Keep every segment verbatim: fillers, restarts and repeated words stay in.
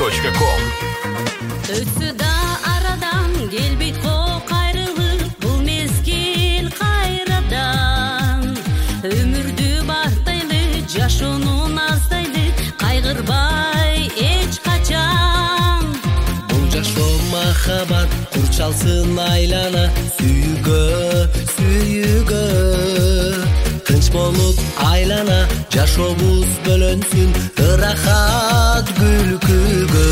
точка ком. Өтсі да арадан келбейт қо қайрылып, бұл мезгіл қайрадан. Өмірді бартайлы, жашонун аздайлы, қайғырбай эч қачан. Бұл жашо махаббат курчалсын айлана, сүйгө, сүйгө. Тынч болуп айлана, жашообуз бөлөнсүн, ырахат күлкүгө.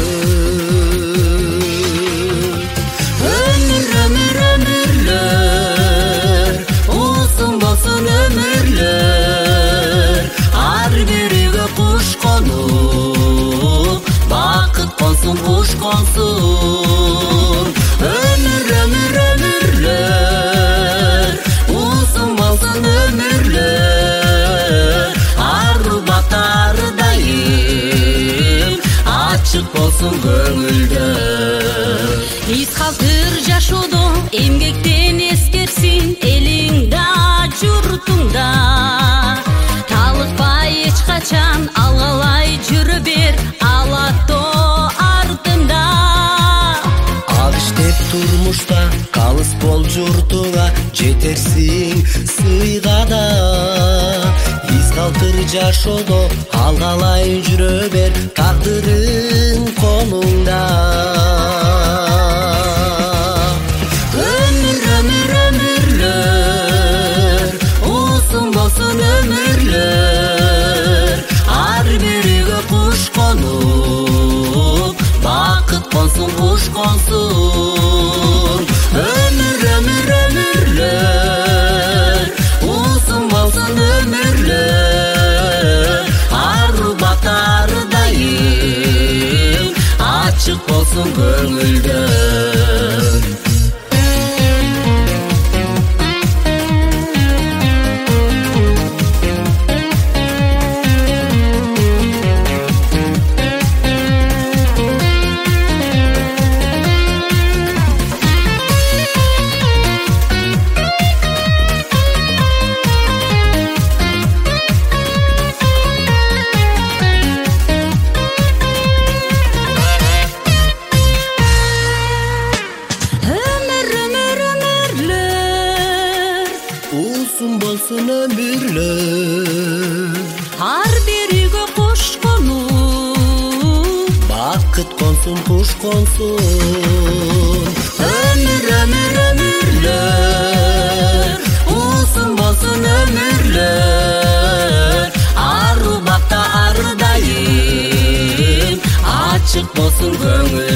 Өмүр, өмүр, өмүрлөр, узун болсун өмүрлөр. Ар бирүүгө куш конуп, бакыт консун, куш консун. Өмүр, өмүр, өмүрлөр, узун болсун өмүрлөр. Ару батар дайым, ачык болсун көңүлдөр. Из калтыр жашоодо эмгектен эскерсин, элиң да журтуң да. Талыкпай эч качан алгалай жүрө бер, алато артында. Ал иштеп турмушта калыс бол журтуңа, жетерсиң сыйга да. Из калтыр жашоодо алгалай жүрө бер, тагдырың колуңда. Өмүр, өмүр, өмүрлөр, узун болсун өмүрлөр. Ар бирүүгө куш конуп, бакыт консун, куш консун. Өмүр, өмүр, өмүрлөр, узун болсун өмүрлөр. Ару батар дайым, ачык болсун көңүлдөр. Узун болсун өмүрлөр, Ар бирүүгө куш конуп, бакыт консун, куш консун. Өмүр, өмүр, өмүрлөр, узун болсун өмүрлөр. Ару бакта ар дайым, ачык болсун көңүл.